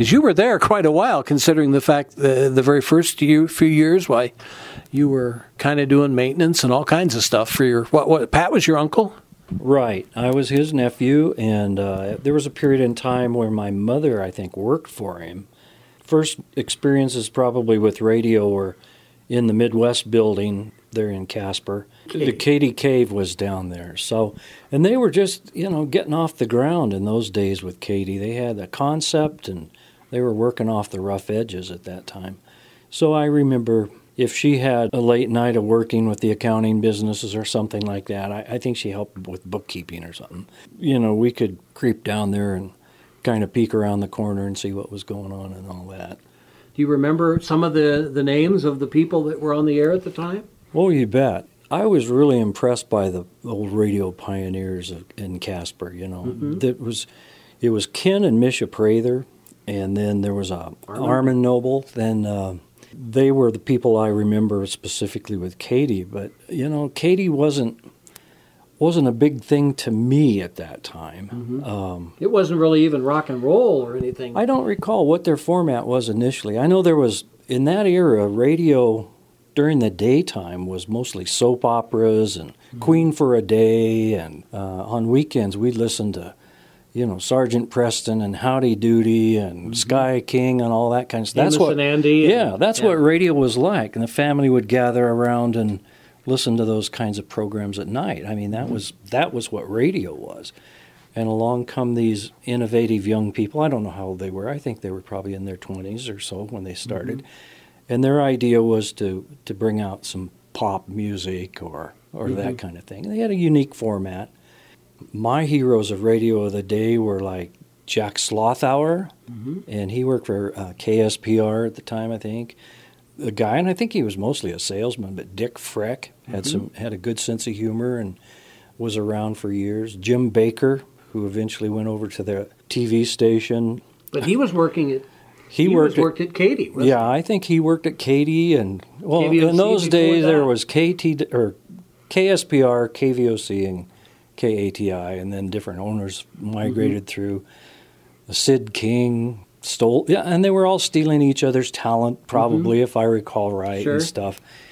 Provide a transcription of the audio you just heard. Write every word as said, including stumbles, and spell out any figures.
Because you were there quite a while, considering the fact that the very first year, few years, why you were kind of doing maintenance and all kinds of stuff for your, what, what, Pat was your uncle? Right. I was his nephew, and uh, there was a period in time where my mother, I think, worked for him. First experiences probably with radio were in the Midwest building there in Casper. Katy. The Katy Cave was down there. So, and they were just, you know, getting off the ground in those days with Katy. They had a concept, and they were working off the rough edges at that time. So I remember if she had a late night of working with the accounting businesses or something like that, I, I think she helped with bookkeeping or something. You know, we could creep down there and kind of peek around the corner and see what was going on and all that. Do you remember some of the, the names of the people that were on the air at the time? Oh, you bet. I was really impressed by the old radio pioneers of, in Casper, you know. Mm-hmm. That was, it was Ken and Misha Prather, and then there was a Armin, Armin Noble. Then uh, they were the people I remember specifically with Katy. But, you know, Katy wasn't wasn't a big thing to me at that time. Mm-hmm. Um, it wasn't really even rock and roll or anything. I don't recall what their format was initially. I know there was, in that era, radio during the daytime was mostly soap operas and mm-hmm. Queen for a Day, and uh, on weekends we'd listen to, you know, Sergeant Preston and Howdy Doody and mm-hmm. Sky King and all that kind of stuff. That's Amos what, and Andy. Yeah, and, that's yeah. what radio was like, and the family would gather around and listen to those kinds of programs at night. I mean, that mm-hmm. was that was what radio was. And along come these innovative young people. I don't know how old they were. I think they were probably in their twenties or so when they started. Mm-hmm. And their idea was to, to bring out some pop music or, or mm-hmm. that kind of thing. They had a unique format. My heroes of radio of the day were like Jack Slothauer, mm-hmm. and he worked for uh, K S P R at the time, I think. The guy, and I think he was mostly a salesman, but Dick Freck had mm-hmm. some had a good sense of humor and was around for years. Jim Baker, who eventually went over to the T V station. But he was working at He, he worked, was worked at, at Katy, wasn't yeah, he? I think he worked at Katy, and well, K V O C in those days that. there was K T or K S P R, K V O C, and K A T I, and then different owners migrated mm-hmm. through. Sid King stole, yeah, and they were all stealing each other's talent, probably, mm-hmm. if I recall right, sure. and stuff.